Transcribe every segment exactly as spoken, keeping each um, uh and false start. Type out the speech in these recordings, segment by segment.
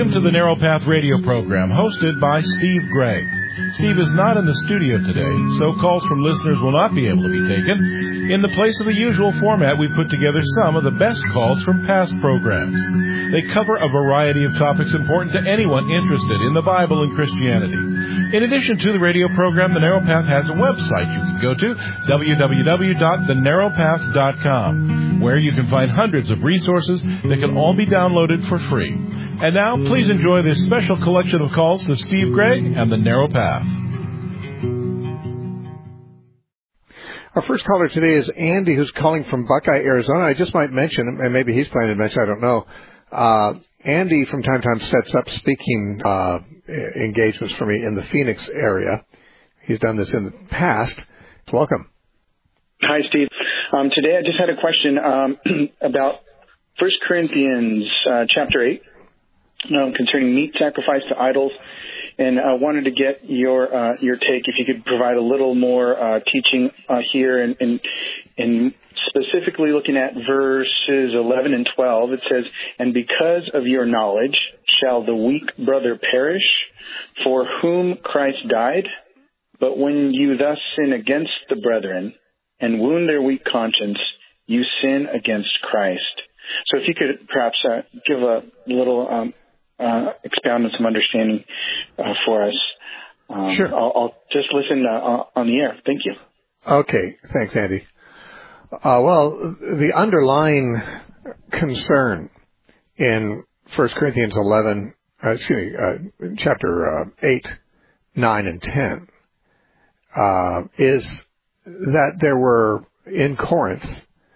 Welcome to the Narrow Path radio program, hosted by Steve Gray. Steve is not in the studio today, so calls from listeners will not be able to be taken. In the place of the usual format, we put together some of the best calls from past programs. They cover a variety of topics important to anyone interested in the Bible and Christianity. In addition to the radio program, The Narrow Path has a website you can go to, w w w dot the narrow path dot com, where you can find hundreds of resources that can all be downloaded for free. And now, please enjoy this special collection of calls to Steve Gray and The Narrow Path. Our first caller today is Andy, who's calling from Buckeye, Arizona. I just might mention, and maybe he's planning to mention, I don't know. Uh, Andy from time to time sets up speaking uh, engagements for me in the Phoenix area. He's done this in the past. Welcome. Hi, Steve. Um, today I just had a question um, about First Corinthians uh, chapter eight um, concerning meat sacrificed to idols. And I wanted to get your uh, your take, if you could provide a little more uh, teaching uh, here, and, and, and specifically looking at verses eleven and twelve. It says, "And because of your knowledge shall the weak brother perish, for whom Christ died. But when you thus sin against the brethren and wound their weak conscience, you sin against Christ." So if you could perhaps uh, give a little um, Uh, expound on some understanding uh, for us. Um, sure. I'll, I'll just listen uh, on the air. Thank you. Okay. Thanks, Andy. Uh, well, the underlying concern in First Corinthians eleven, uh, excuse me, uh, chapter uh, eight, nine, and ten, uh, is that there were in Corinth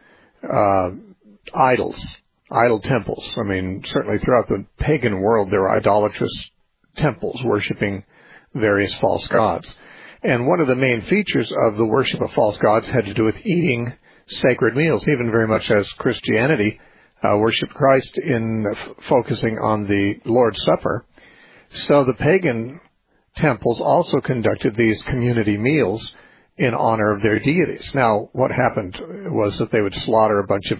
uh, idols. Idol temples. I mean, certainly throughout the pagan world, there were idolatrous temples worshiping various false gods. And one of the main features of the worship of false gods had to do with eating sacred meals, even very much as Christianity uh, worshiped Christ in f- focusing on the Lord's Supper. So the pagan temples also conducted these community meals in honor of their deities. Now, what happened was that they would slaughter a bunch of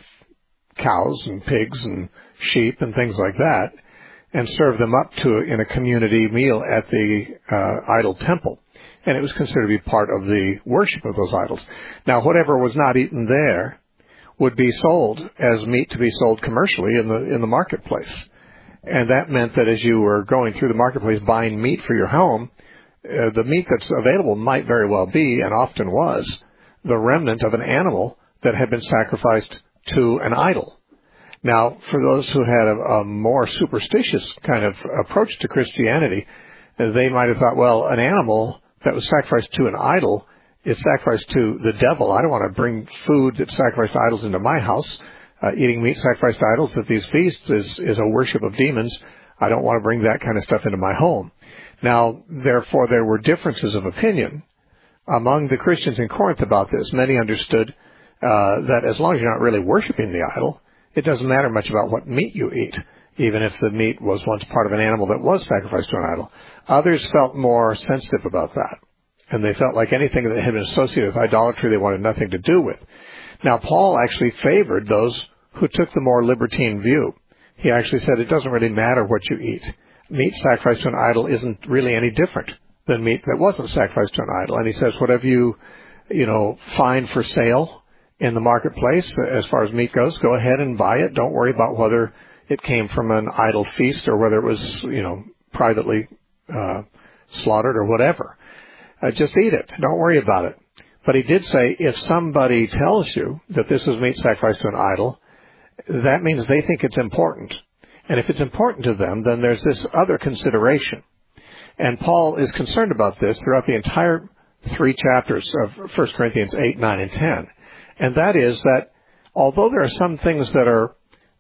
cows and pigs and sheep and things like that, and serve them up to in a community meal at the uh, idol temple. And it was considered to be part of the worship of those idols. Now, whatever was not eaten there would be sold as meat to be sold commercially in the in the marketplace. And that meant that as you were going through the marketplace buying meat for your home, uh, the meat that's available might very well be, and often was, the remnant of an animal that had been sacrificed to an idol. Now, for those who had a, a more superstitious kind of approach to Christianity, they might have thought, well, an animal that was sacrificed to an idol is sacrificed to the devil. I don't want to bring food that sacrificed to idols into my house. Uh, eating meat sacrificed to idols at these feasts is, is a worship of demons. I don't want to bring that kind of stuff into my home. Now, therefore, there were differences of opinion among the Christians in Corinth about this. Many understood Uh, that as long as you're not really worshiping the idol, it doesn't matter much about what meat you eat, even if the meat was once part of an animal that was sacrificed to an idol. Others felt more sensitive about that, and they felt like anything that had been associated with idolatry they wanted nothing to do with. Now, Paul actually favored those who took the more libertine view. He actually said it doesn't really matter what you eat. Meat sacrificed to an idol isn't really any different than meat that wasn't sacrificed to an idol. And he says whatever you, you know, find for sale in the marketplace, as far as meat goes, go ahead and buy it. Don't worry about whether it came from an idol feast or whether it was, you know, privately uh, slaughtered or whatever. Uh, just eat it. Don't worry about it. But he did say if somebody tells you that this is meat sacrificed to an idol, that means they think it's important. And if it's important to them, then there's this other consideration. And Paul is concerned about this throughout the entire three chapters of First Corinthians eight, nine, and ten. And that is that although there are some things that are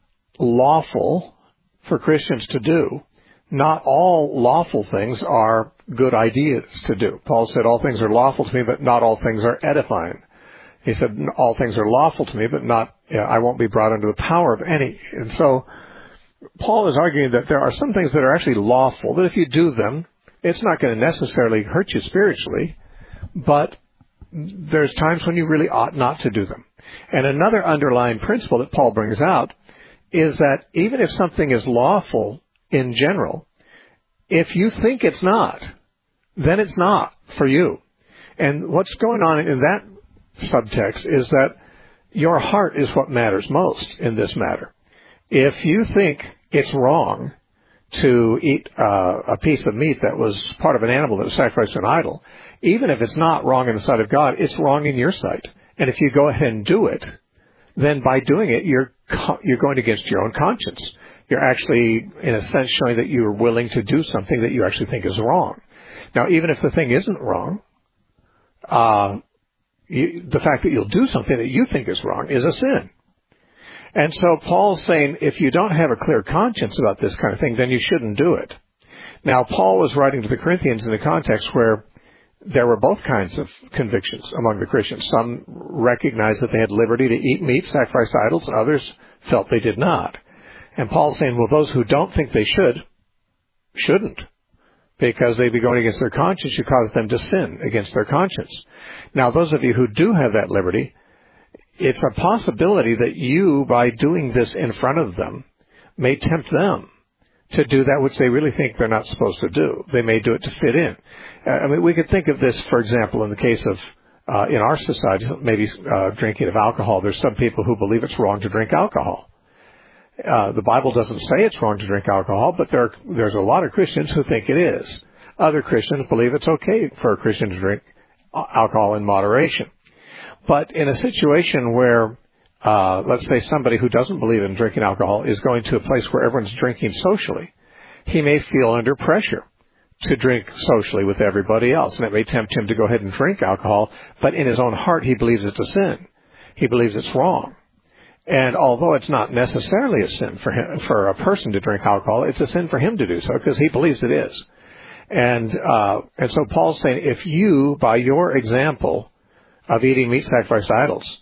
lawful for Christians to do, not all lawful things are good ideas to do. Paul said, all things are lawful to me, but not all things are edifying. He said, all things are lawful to me, but not, you know, I won't be brought under the power of any. And so Paul is arguing that there are some things that are actually lawful, that if you do them, it's not going to necessarily hurt you spiritually, but there's times when you really ought not to do them. And another underlying principle that Paul brings out is that even if something is lawful in general. If you think it's not, then it's not for you. And what's going on in that subtext is that your heart is what matters most in this matter. If you think it's wrong to eat uh, a piece of meat that was part of an animal that was sacrificed to an idol, even if it's not wrong in the sight of God, it's wrong in your sight. And if you go ahead and do it, then by doing it, you're you're going against your own conscience. You're actually, in a sense, showing that you're willing to do something that you actually think is wrong. Now, even if the thing isn't wrong, uh, you, the fact that you'll do something that you think is wrong is a sin. And so Paul's saying, if you don't have a clear conscience about this kind of thing, then you shouldn't do it. Now, Paul was writing to the Corinthians in a context where there were both kinds of convictions among the Christians. Some recognized that they had liberty to eat meat sacrificed to idols, and others felt they did not. And Paul's saying, well, those who don't think they should, shouldn't, because they'd be going against their conscience. You cause them to sin against their conscience. Now, those of you who do have that liberty, it's a possibility that you, by doing this in front of them, may tempt them to do that which they really think they're not supposed to do. They may do it to fit in. Uh, I mean, we could think of this, for example, in the case of, uh, in our society, maybe uh, drinking of alcohol. There's some people who believe it's wrong to drink alcohol. Uh, the Bible doesn't say it's wrong to drink alcohol, but there, there's a lot of Christians who think it is. Other Christians believe it's okay for a Christian to drink alcohol in moderation. But in a situation where, uh, let's say somebody who doesn't believe in drinking alcohol is going to a place where everyone's drinking socially, he may feel under pressure to drink socially with everybody else. And it may tempt him to go ahead and drink alcohol, but in his own heart he believes it's a sin. He believes it's wrong. And although it's not necessarily a sin for him, for a person to drink alcohol, it's a sin for him to do so because he believes it is. And, uh, and so Paul's saying, if you, by your example of eating meat sacrificed to idols,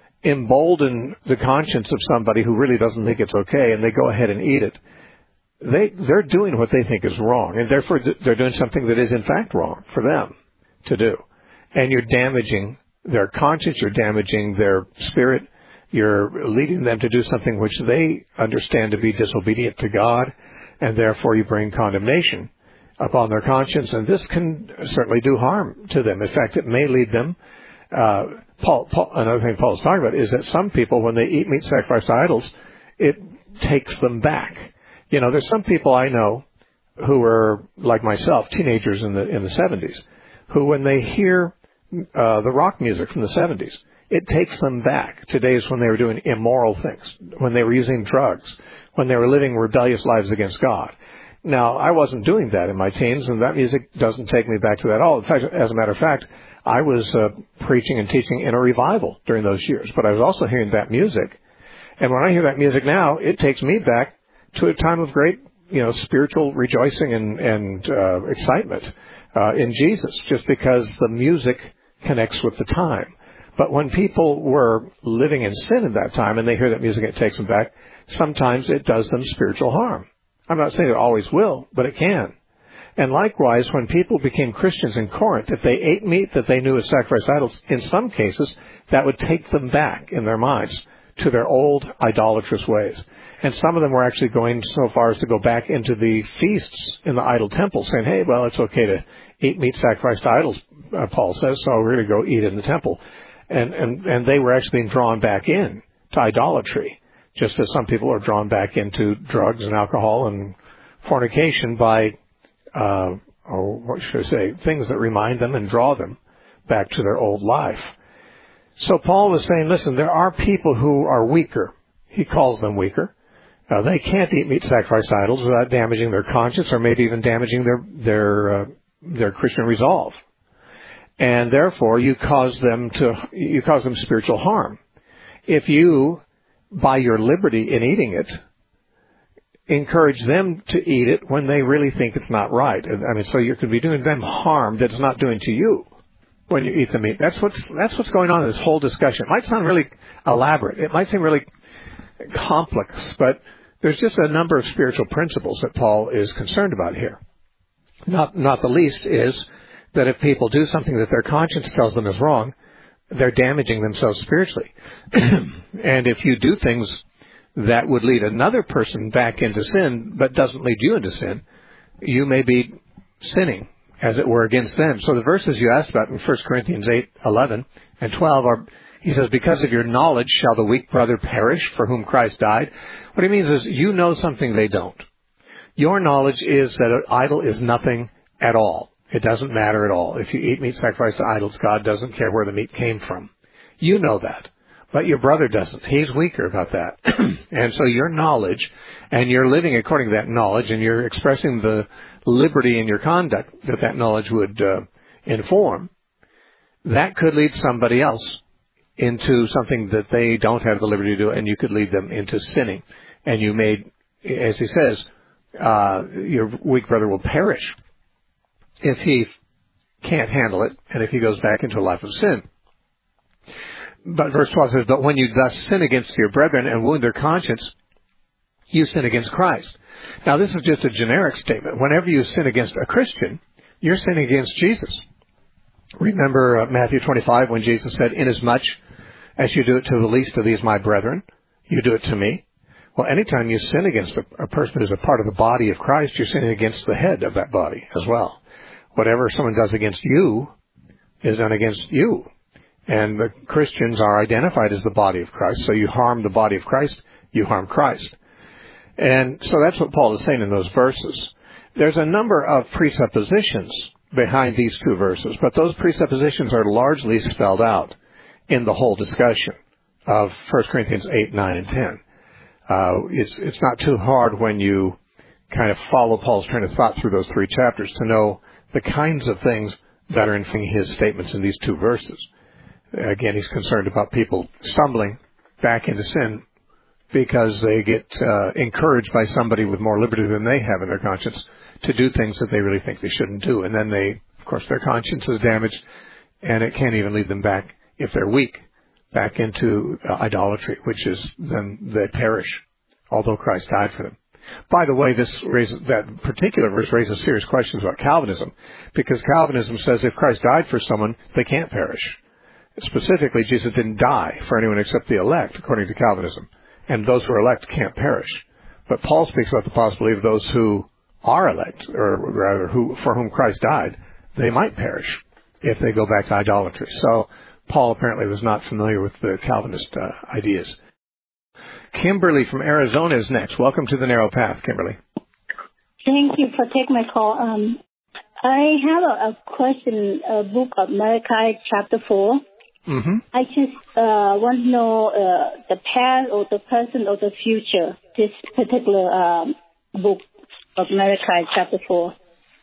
embolden the conscience of somebody who really doesn't think it's okay, and they go ahead and eat it, they, they're doing what they think is wrong, and therefore they're doing something that is in fact wrong for them to do. And you're damaging their conscience, you're damaging their spirit, you're leading them to do something which they understand to be disobedient to God, and therefore you bring condemnation upon their conscience, and this can certainly do harm to them. In fact, it may lead them, uh, Paul, Paul, another thing Paul's talking about is that some people, when they eat meat sacrificed to idols, it takes them back. You know, there's some people I know who are, like myself, teenagers in the in the seventies, who when they hear uh, the rock music from the seventies, it takes them back to days when they were doing immoral things, when they were using drugs, when they were living rebellious lives against God. Now, I wasn't doing that in my teens, and that music doesn't take me back to that at all. In fact, as a matter of fact, I was uh, preaching and teaching in a revival during those years, but I was also hearing that music. And when I hear that music now, it takes me back to a time of great, you know, spiritual rejoicing and, and uh, excitement uh, in Jesus, just because the music connects with the time. But when people were living in sin at that time and they hear that music, it takes them back, sometimes it does them spiritual harm. I'm not saying it always will, but it can. And likewise, when people became Christians in Corinth, if they ate meat that they knew was sacrificed to idols, in some cases, that would take them back in their minds to their old idolatrous ways. And some of them were actually going so far as to go back into the feasts in the idol temple, saying, hey, well, it's okay to eat meat sacrificed to idols, uh, Paul says, so we're going to go eat in the temple. And, and, and they were actually being drawn back in to idolatry, just as some people are drawn back into drugs and alcohol and fornication by, uh, or what should I say, things that remind them and draw them back to their old life. So Paul was saying, listen, there are people who are weaker. He calls them weaker. Uh, they can't eat meat sacrificed to idols without damaging their conscience or maybe even damaging their their uh, their Christian resolve. And therefore, you cause them to you cause them spiritual harm. If you, by your liberty in eating it, encourage them to eat it when they really think it's not right. I mean, so you could be doing them harm that it's not doing to you when you eat the meat. That's what's that's what's going on in this whole discussion. It might sound really elaborate. It might seem really complex, but there's just a number of spiritual principles that Paul is concerned about here. Not not the least is that if people do something that their conscience tells them is wrong, they're damaging themselves spiritually. And if you do things that would lead another person back into sin, but doesn't lead you into sin, you may be sinning, as it were, against them. So the verses you asked about in First Corinthians eight, eleven, and twelve are, he says, because of your knowledge shall the weak brother perish for whom Christ died. What he means is you know something they don't. Your knowledge is that an idol is nothing at all. It doesn't matter at all. If you eat meat sacrificed to idols, God doesn't care where the meat came from. You know that. But your brother doesn't. He's weaker about that. And so your knowledge, and you're living according to that knowledge, and you're expressing the liberty in your conduct that that knowledge would uh, inform, that could lead somebody else into something that they don't have the liberty to do, and you could lead them into sinning. And you may, as he says, uh, your weak brother will perish if he can't handle it, and if he goes back into a life of sin. But verse twelve says, but when you thus sin against your brethren and wound their conscience, you sin against Christ. Now, this is just a generic statement. Whenever you sin against a Christian, you're sinning against Jesus. Remember uh, Matthew twenty-five, when Jesus said, inasmuch as you do it to the least of these my brethren, you do it to me. Well, anytime you sin against a, a person who's a part of the body of Christ, you're sinning against the head of that body as well. Whatever someone does against you is done against you. And the Christians are identified as the body of Christ. So you harm the body of Christ, you harm Christ. And so that's what Paul is saying in those verses. There's a number of presuppositions behind these two verses, but those presuppositions are largely spelled out in the whole discussion of First Corinthians eight, nine, and ten. Uh, it's, it's not too hard when you kind of follow Paul's train of thought through those three chapters to know the kinds of things that are in his statements in these two verses. Again, he's concerned about people stumbling back into sin because they get uh, encouraged by somebody with more liberty than they have in their conscience to do things that they really think they shouldn't do. And then they, of course, their conscience is damaged, and it can't even lead them back, if they're weak, back into uh, idolatry, which is then they perish, although Christ died for them. By the way, this raises, that particular verse raises serious questions about Calvinism, because Calvinism says if Christ died for someone, they can't perish. Specifically, Jesus didn't die for anyone except the elect, according to Calvinism. And those who are elect can't perish. But Paul speaks about the possibility of those who are elect, or rather, who for whom Christ died, they might perish if they go back to idolatry. So Paul apparently was not familiar with the Calvinist uh, ideas. Kimberly from Arizona is next. Welcome to the Narrow Path, Kimberly. Thank you for taking my call. Um, I have a, a question, a book of Malachi, chapter four. Mm-hmm. I just uh, want to know uh, the past or the present or the future, this particular um, book of Malachi, chapter four.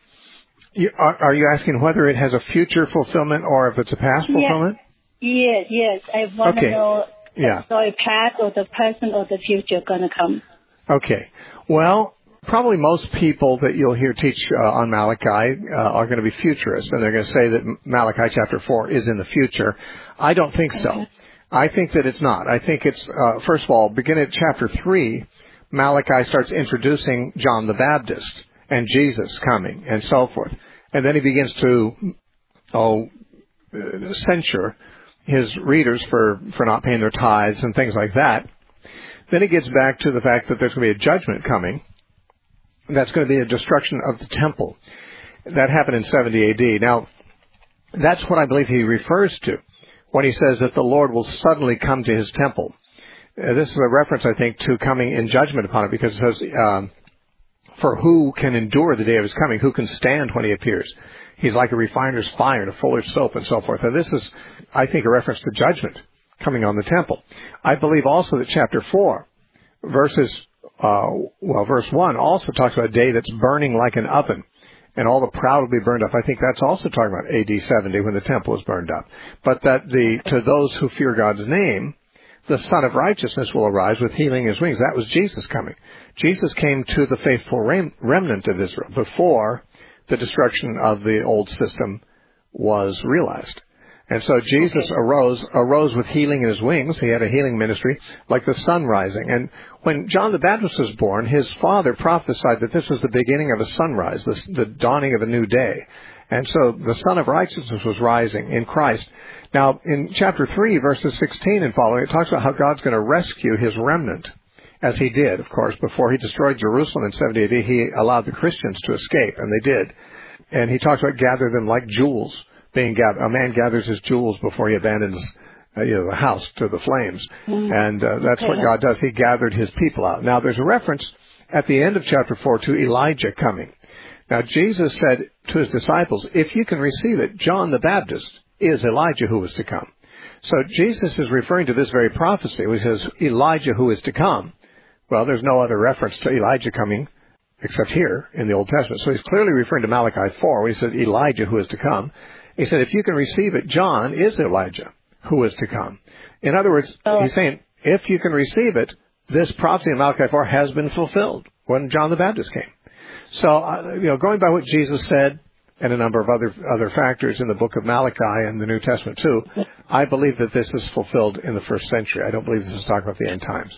You, are, are you asking whether it has a future fulfillment or if it's a past fulfillment? Yes, yes. I want okay. to know yeah. the past or the present or the future going to come. Okay. Well, probably most people that you'll hear teach uh, on Malachi uh, are going to be futurists, and they're going to say that Malachi chapter four is in the future. I don't think so. Okay. I think that it's not. I think it's, uh, first of all, beginning at chapter three, Malachi starts introducing John the Baptist and Jesus coming and so forth. And then he begins to, oh, uh, censure his readers for, for not paying their tithes and things like that. Then he gets back to the fact that there's going to be a judgment coming. That's going to be a destruction of the temple. That happened in seventy A D. Now, that's what I believe he refers to when he says that the Lord will suddenly come to his temple. Uh, this is a reference, I think, to coming in judgment upon it, because it says, um, for who can endure the day of his coming? Who can stand when he appears? He's like a refiner's fire and a fuller's soap and so forth. And this is, I think, a reference to judgment coming on the temple. I believe also that chapter four, verses Uh, well, verse one also talks about a day that's burning like an oven, and all the proud will be burned up. I think that's also talking about A D seventy, when the temple is burned up. But that the to those who fear God's name, the Son of Righteousness will arise with healing in his wings. That was Jesus coming. Jesus came to the faithful rem- remnant of Israel before the destruction of the old system was realized. And so Jesus arose, arose with healing in his wings. He had a healing ministry like the sun rising. And when John the Baptist was born, his father prophesied that this was the beginning of a sunrise, the, the dawning of a new day. And so the Son of Righteousness was rising in Christ. Now, in chapter three, verses sixteen and following, it talks about how God's going to rescue his remnant as he did, of course, before he destroyed Jerusalem in seventy A D, he allowed the Christians to escape, and they did. And he talks about gather them like jewels being gathered. A man gathers his jewels before he abandons uh, you know, the house to the flames. Mm-hmm. And uh, that's what God does. He gathered his people out. Now, there's a reference at the end of chapter four to Elijah coming. Now, Jesus said to his disciples, if you can receive it, John the Baptist is Elijah who is to come. So Jesus is referring to this very prophecy. He says, Elijah who is to come. Well, there's no other reference to Elijah coming except here in the Old Testament. So he's clearly referring to Malachi four, where he said, Elijah who is to come. He said, if you can receive it, John is Elijah who is to come. In other words, oh. he's saying, if you can receive it, this prophecy in Malachi four has been fulfilled when John the Baptist came. So, uh, you know, going by what Jesus said and a number of other other factors in the book of Malachi and the New Testament too, I believe that this is fulfilled in the first century. I don't believe this is talking about the end times.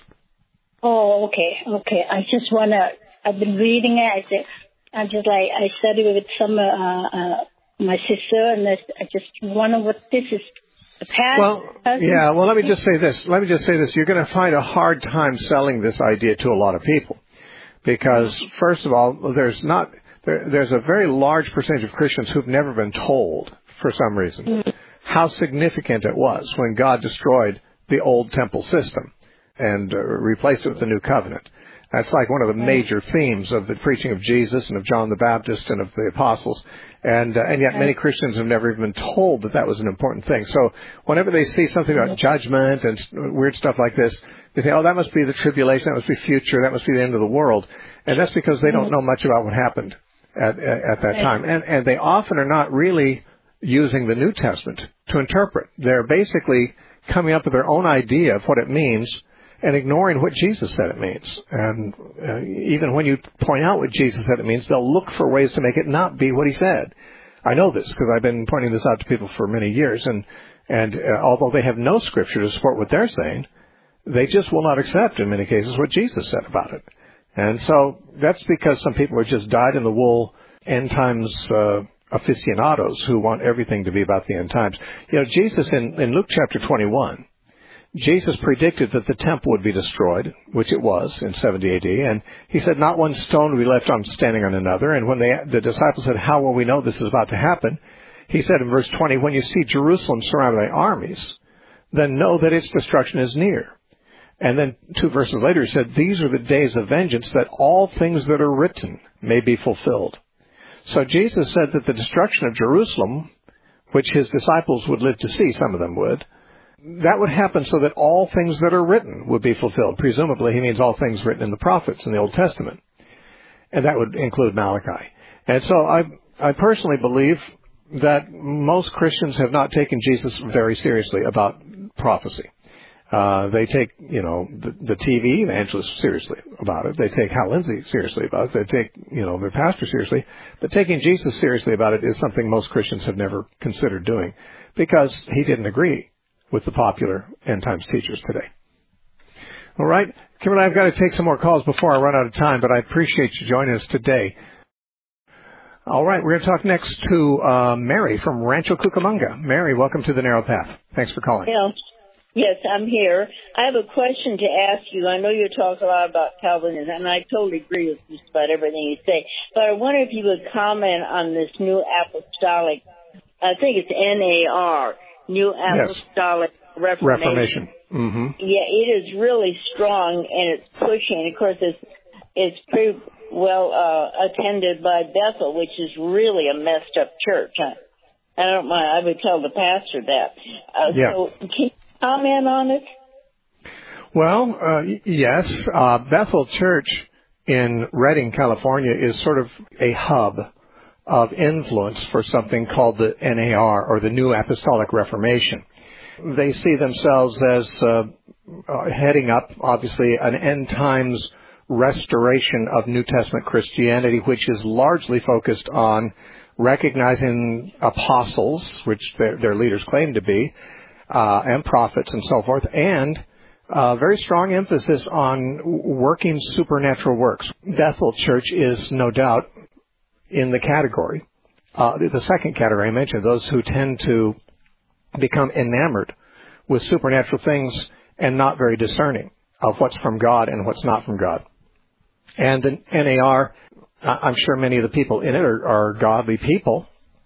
Oh, okay, okay. I just want to, I've been reading it. I just, I just like, I studied with some, uh, uh, my sister, and this, I just wonder what this is. The past. Well, yeah, well, let me just say this. Let me just say this. You're going to find a hard time selling this idea to a lot of people. Because, first of all, there's not, there, there's a very large percentage of Christians who've never been told, for some reason, mm-hmm. how significant it was when God destroyed the old temple system and uh, replaced it with the new covenant. That's like one of the major themes of the preaching of Jesus and of John the Baptist and of the apostles. And uh, and yet many Christians have never even been told that that was an important thing. So whenever they see something about judgment and weird stuff like this, they say, oh, that must be the tribulation, that must be future, that must be the end of the world. And that's because they don't know much about what happened at, at, at that time. And, and they often are not really using the New Testament to interpret. They're basically coming up with their own idea of what it means and ignoring what Jesus said it means. And uh, even when you point out what Jesus said it means, they'll look for ways to make it not be what he said. I know this because I've been pointing this out to people for many years. And, and uh, although they have no scripture to support what they're saying, they just will not accept, in many cases, what Jesus said about it. And so that's because some people are just dyed-in-the-wool end times uh, aficionados who want everything to be about the end times. You know, Jesus in, in Luke chapter twenty-one, Jesus predicted that the temple would be destroyed, which it was in seventy A D, and he said not one stone would be left on standing on another. And when they, the disciples said, how will we know this is about to happen? He said in verse twenty, when you see Jerusalem surrounded by armies, then know that its destruction is near. And then two verses later he said, these are the days of vengeance, that all things that are written may be fulfilled. So Jesus said that the destruction of Jerusalem, which his disciples would live to see, some of them would, that would happen so that all things that are written would be fulfilled. Presumably, he means all things written in the prophets in the Old Testament. And that would include Malachi. And so I, I personally believe that most Christians have not taken Jesus very seriously about prophecy. Uh, they take, you know, the, the T V evangelists seriously about it. They take Hal Lindsey seriously about it. They take, you know, their pastor seriously. But taking Jesus seriously about it is something most Christians have never considered doing because he didn't agree with the popular end times teachers today. All right. Kimberly, I've got to take some more calls before I run out of time, but I appreciate you joining us today. All right. We're going to talk next to uh, Mary from Rancho Cucamonga. Mary, welcome to the Narrow Path. Thanks for calling. Yeah. Yes, I'm here. I have a question to ask you. I know you talk a lot about Calvinism, and I totally agree with just about everything you say. But I wonder if you would comment on this New Apostolic, I think it's N A R, New Apostolic yes. Reformation. Reformation. Mm-hmm. Yeah, it is really strong, and it's pushing. Of course, it's, it's pretty well uh, attended by Bethel, which is really a messed up church. I, I don't mind. I would tell the pastor that. Uh, yeah. So can comment on it? Well, uh, yes. Uh, Bethel Church in Redding, California is sort of a hub of influence for something called the N A R, or the New Apostolic Reformation. They see themselves as uh, uh, heading up, obviously, an end times restoration of New Testament Christianity, which is largely focused on recognizing apostles, which their, their leaders claim to be, Uh, and prophets and so forth, and uh, very strong emphasis on working supernatural works. Bethel Church is no doubt in the category, uh, the second category I mentioned, those who tend to become enamored with supernatural things and not very discerning. of what's from God and what's not from God. And the N A R, I'm sure many of the people in it are, are godly people,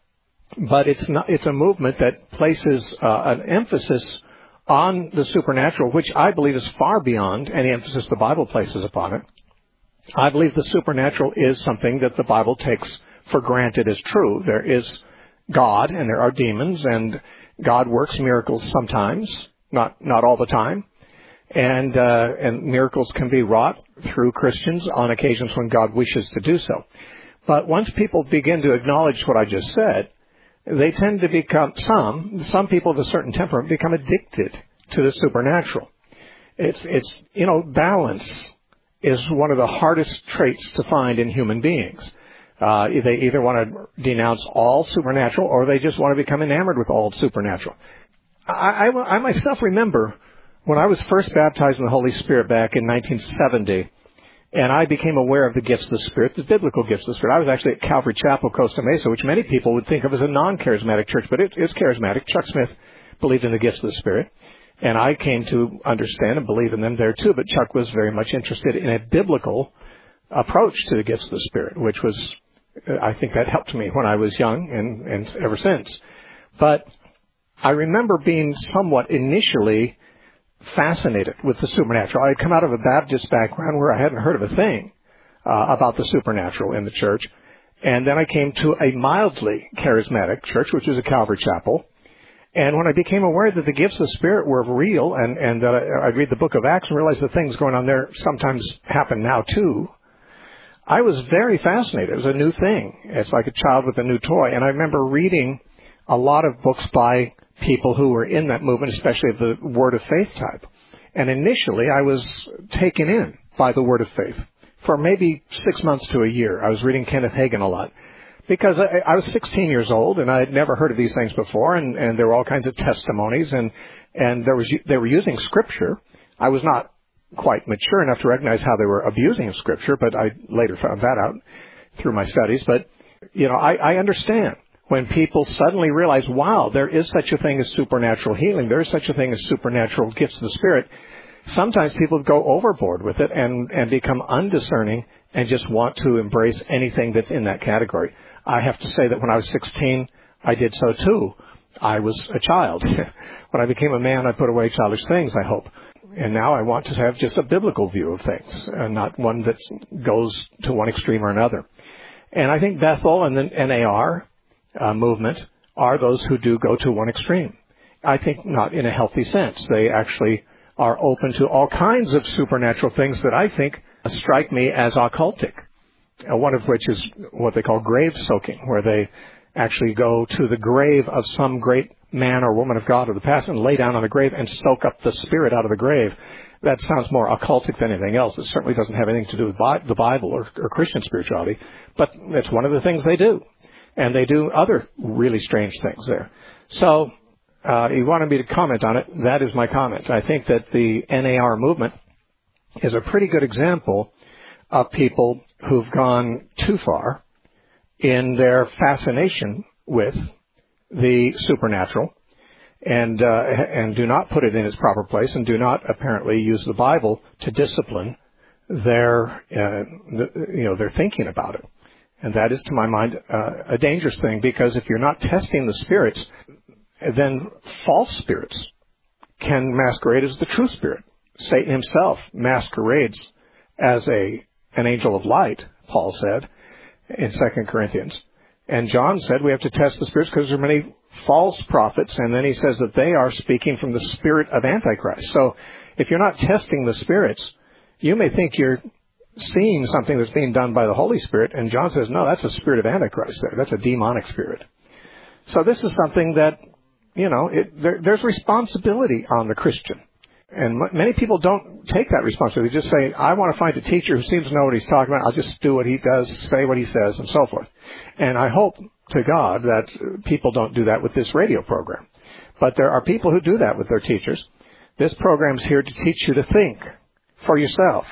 but it's not, it's a movement that places uh, an emphasis on the supernatural, which I believe is far beyond any emphasis the Bible places upon it. I believe the supernatural is something that the Bible takes for granted as true. There is God, and there are demons, and God works miracles sometimes, not not all the time. And uh, and miracles can be wrought through Christians on occasions when God wishes to do so. But once people begin to acknowledge what I just said, they tend to become, some, some people of a certain temperament become addicted to the supernatural. It's, it's, you know, balance is one of the hardest traits to find in human beings. Uh, they either want to denounce all supernatural or they just want to become enamored with all supernatural. I, I, I myself remember when I was first baptized in the Holy Spirit back in nineteen seventy, and I became aware of the gifts of the Spirit, the biblical gifts of the Spirit. I was actually at Calvary Chapel, Costa Mesa, which many people would think of as a non-charismatic church, but it is charismatic. Chuck Smith believed in the gifts of the Spirit, and I came to understand and believe in them there too, but Chuck was very much interested in a biblical approach to the gifts of the Spirit, which was, I think that helped me when I was young and, and ever since. But I remember being somewhat initially fascinated with the supernatural. I had come out of a Baptist background where I hadn't heard of a thing uh, about the supernatural in the church. And then I came to a mildly charismatic church, which is a Calvary Chapel. And when I became aware that the gifts of the Spirit were real, and, and that I, I'd read the book of Acts and realized the things going on there sometimes happen now too, I was very fascinated. It was a new thing. It's like a child with a new toy. And I remember reading a lot of books by people who were in that movement, especially of the Word of Faith type. And initially, I was taken in by the Word of Faith. For maybe six months to a year, I was reading Kenneth Hagin a lot. Because I, I was sixteen years old, and I had never heard of these things before, and, and there were all kinds of testimonies, and, and there was they were using Scripture. I was not quite mature enough to recognize how they were abusing Scripture, but I later found that out through my studies. But, you know, I, I understand when people suddenly realize, wow, there is such a thing as supernatural healing, there is such a thing as supernatural gifts of the Spirit. Sometimes people go overboard with it and, and become undiscerning and just want to embrace anything that's in that category. I have to say that when I was sixteen, I did so too. I was a child. When I became a man, I put away childish things, I hope. And now I want to have just a biblical view of things, and not one that goes to one extreme or another. And I think Bethel and the N A R uh, movement are those who do go to one extreme. I think not in a healthy sense. They actually are open to all kinds of supernatural things that I think strike me as occultic, uh, one of which is what they call grave soaking, where they actually go to the grave of some great man or woman of God of the past and lay down on a grave and soak up the spirit out of the grave. That sounds more occultic than anything else. It certainly doesn't have anything to do with Bi- the Bible or, or Christian spirituality, but it's one of the things they do. And they do other really strange things there. So uh, you wanted me to comment on it. That is my comment. I think that the N A R movement is a pretty good example of people who've gone too far in their fascination with the supernatural, and uh, and do not put it in its proper place, and do not apparently use the Bible to discipline their uh, the, you know their thinking about it. And that is, to my mind, uh, a dangerous thing, because if you're not testing the spirits, then false spirits can masquerade as the true spirit. Satan himself masquerades as a an angel of light, Paul said in Second Corinthians. And John said we have to test the spirits because there are many false prophets, and then he says that they are speaking from the spirit of Antichrist. So if you're not testing the spirits, you may think you're seeing something that's being done by the Holy Spirit, and John says, no, that's a spirit of Antichrist there. That's a demonic spirit. So this is something that, you know, it, there, there's responsibility on the Christian. And m- many people don't take that responsibility. They just say, I want to find a teacher who seems to know what he's talking about. I'll just do what he does, say what he says, and so forth. And I hope to God that people don't do that with this radio program. But there are people who do that with their teachers. This program's here to teach you to think for yourself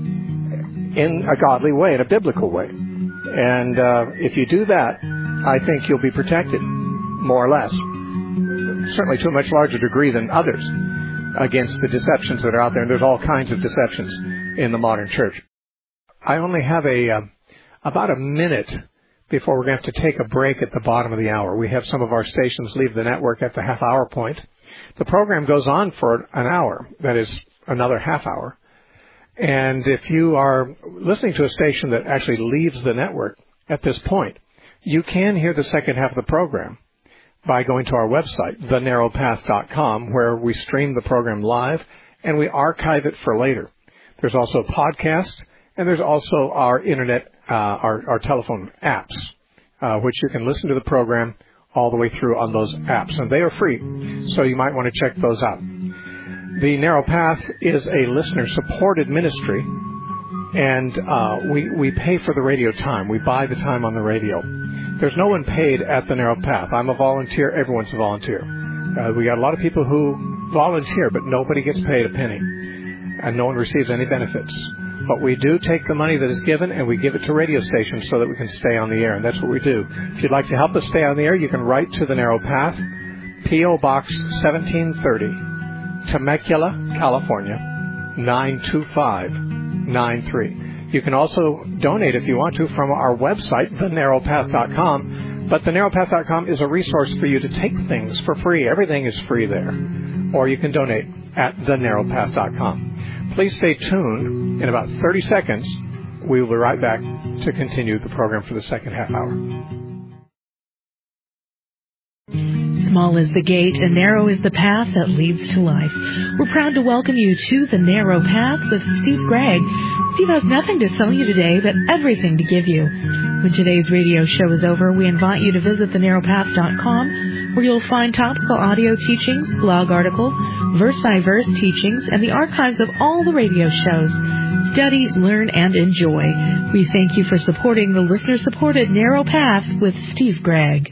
in a godly way, in a biblical way. And uh, if you do that, I think you'll be protected, more or less. Certainly to a much larger degree than others. against the deceptions that are out there. And there's all kinds of deceptions in the modern church. I only have a uh, about a minute before we're going to have to take a break at the bottom of the hour. We have some of our stations leave the network at the half-hour point. The program goes on for an hour, that is another half hour. And if you are listening to a station that actually leaves the network at this point, you can hear the second half of the program by going to our website, the narrow path dot com, where we stream the program live and we archive it for later. There's also a podcast, and there's also our internet, uh, our, our telephone apps, uh, which you can listen to the program all the way through on those apps, and they are free, so you might want to check those out. The Narrow Path is a listener-supported ministry, and uh, we, we pay for the radio time. We buy the time on the radio. There's no one paid at the Narrow Path. I'm a volunteer. Everyone's a volunteer. Uh, we got a lot of people who volunteer, but nobody gets paid a penny, and no one receives any benefits. But we do take the money that is given and we give it to radio stations so that we can stay on the air, and that's what we do. If you'd like to help us stay on the air, you can write to the Narrow Path, P O. Box seventeen thirty, Temecula, California, nine two five nine three. You can also donate if you want to from our website, the narrow path dot com. But the narrow path dot com is a resource for you to take things for free. Everything is free there. Or you can donate at the narrow path dot com. Please stay tuned. In about thirty seconds, we will be right back to continue the program for the second half hour. Small is the gate and narrow is the path that leads to life. We're proud to welcome you to The Narrow Path with Steve Gregg. Steve has nothing to sell you today, but everything to give you. When today's radio show is over, we invite you to visit the narrow path dot com, where you'll find topical audio teachings, blog articles, verse-by-verse teachings, and the archives of all the radio shows. Study, learn, and enjoy. We thank you for supporting the listener-supported Narrow Path with Steve Gregg.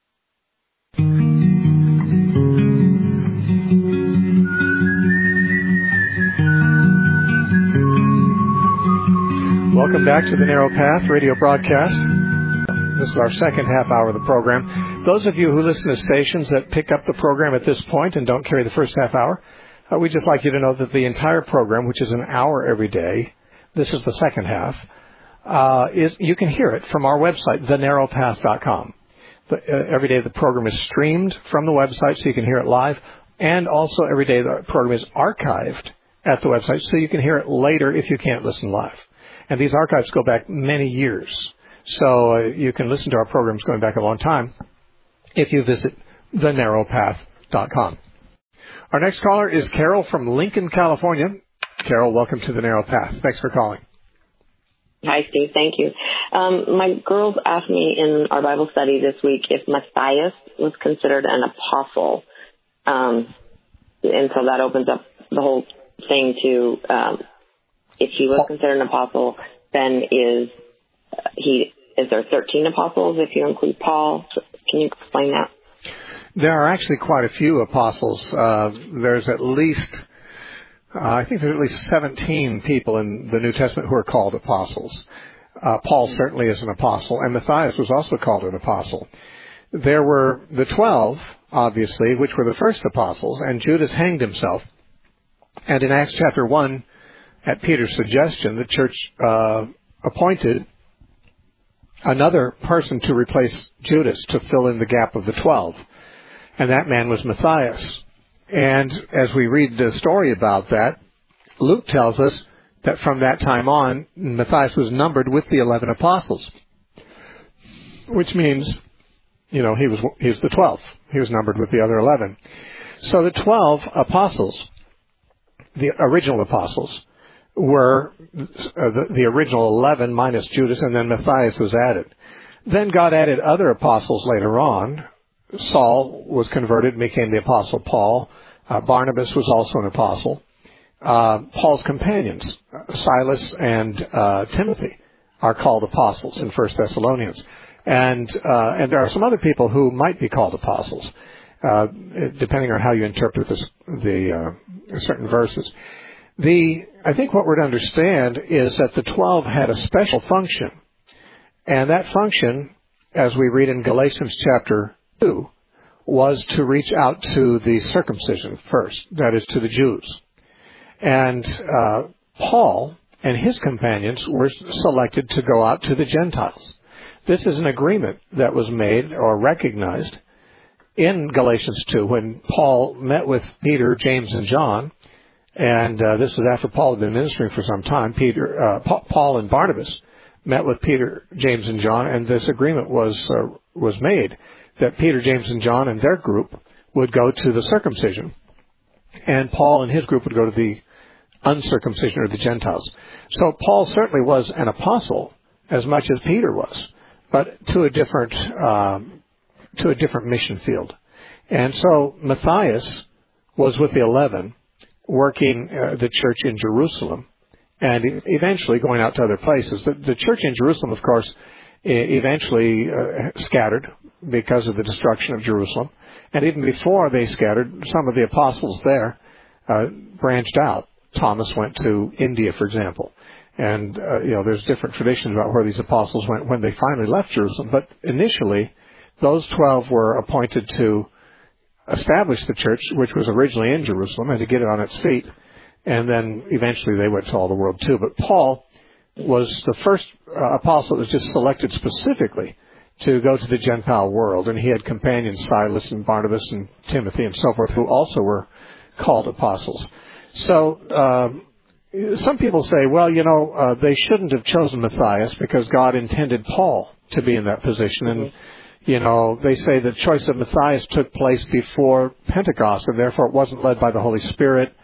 Welcome back to the Narrow Path radio broadcast. This is our second half hour of the program. Those of you who listen to stations that pick up the program at this point and don't carry the first half hour, uh, we'd just like you to know that the entire program, which is an hour every day, this is the second half, uh, is you can hear it from our website, the narrow path dot com. The, uh, every day the program is streamed from the website so you can hear it live, and also every day the program is archived at the website so you can hear it later if you can't listen live. And these archives go back many years. So uh, you can listen to our programs going back a long time if you visit the narrow path dot com. Our next caller is Carol from Lincoln, California. Carol, welcome to the Narrow Path. Thanks for calling. Hi, Steve. Thank you. Um, my girls asked me in our Bible study this week if Matthias was considered an apostle. Um, and so that opens up the whole thing to... Um, If he was considered an apostle, then is uh, he is there thirteen apostles if you include Paul? Can you explain that? There are actually quite a few apostles. Uh, there's at least, uh, I think there's at least seventeen people in the New Testament who are called apostles. Uh, Paul certainly is an apostle, and Matthias was also called an apostle. There were the twelve, obviously, which were the first apostles, and Judas hanged himself. And in Acts chapter one, at Peter's suggestion, the church uh, appointed another person to replace Judas to fill in the gap of the twelve. And that man was Matthias. And as we read the story about that, Luke tells us that from that time on, Matthias was numbered with the eleven apostles. Which means, you know, he was he was the twelfth. He was numbered with the other eleven. So the twelve apostles, the original apostles, were uh, the, the original eleven minus Judas, and then Matthias was added. Then God added other apostles later on. Saul was converted and became the apostle Paul. Uh, Barnabas was also an apostle. Uh, Paul's companions, Silas and uh, Timothy, are called apostles in First Thessalonians. And uh, and there are some other people who might be called apostles, uh, depending on how you interpret this, the uh, certain verses. The, I think what we're to understand is that the twelve had a special function. And that function, as we read in Galatians chapter two, was to reach out to the circumcision first, that is, to the Jews. And uh, Paul and his companions were selected to go out to the Gentiles. This is an agreement that was made or recognized in Galatians two when Paul met with Peter, James, and John. And uh, this was after Paul had been ministering for some time. Peter, uh, Pa- Paul and Barnabas met with Peter, James, and John, and this agreement was uh, was made that Peter, James, and John and their group would go to the circumcision, and Paul and his group would go to the uncircumcision or the Gentiles. So Paul certainly was an apostle as much as Peter was, but to a different um, to a different mission field. And so Matthias was with the eleven, working uh, the church in Jerusalem, and eventually going out to other places. The, the church in Jerusalem, of course, eventually uh, scattered because of the destruction of Jerusalem. And even before they scattered, some of the apostles there uh, branched out. Thomas went to India, for example. And, uh, you know, there's different traditions about where these apostles went when they finally left Jerusalem. But initially, those twelve were appointed to establish the church, which was originally in Jerusalem, and to get it on its feet. And then eventually they went to all the world too. But Paul was the first uh, apostle that was just selected specifically to go to the Gentile world. And he had companions, Silas and Barnabas and Timothy and so forth, who also were called apostles. So uh, some people say, well, you know, uh, they shouldn't have chosen Matthias because God intended Paul to be in that position. And, you know, they say the choice of Matthias took place before Pentecost, and therefore it wasn't led by the Holy Spirit.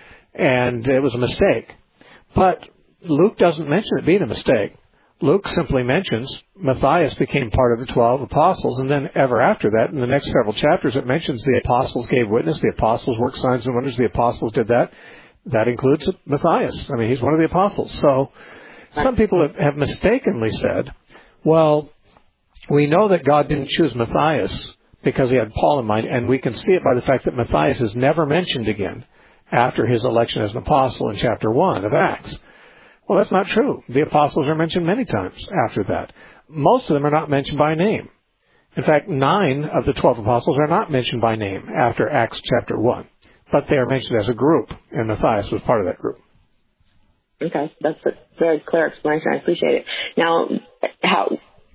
And it was a mistake. But Luke doesn't mention it being a mistake. Luke simply mentions Matthias became part of the twelve apostles, and then ever after that, in the next several chapters, it mentions the apostles gave witness, the apostles worked signs and wonders, the apostles did that. That includes Matthias. I mean, he's one of the apostles. So some people have, have mistakenly said, well, we know that God didn't choose Matthias because he had Paul in mind, and we can see it by the fact that Matthias is never mentioned again after his election as an apostle in chapter one of Acts. Well, that's not true. The apostles are mentioned many times after that. Most of them are not mentioned by name. In fact, nine of the twelve apostles are not mentioned by name after Acts chapter one. But they are mentioned as a group, and Matthias was part of that group. Okay, that's a very clear explanation. I appreciate it. Now, how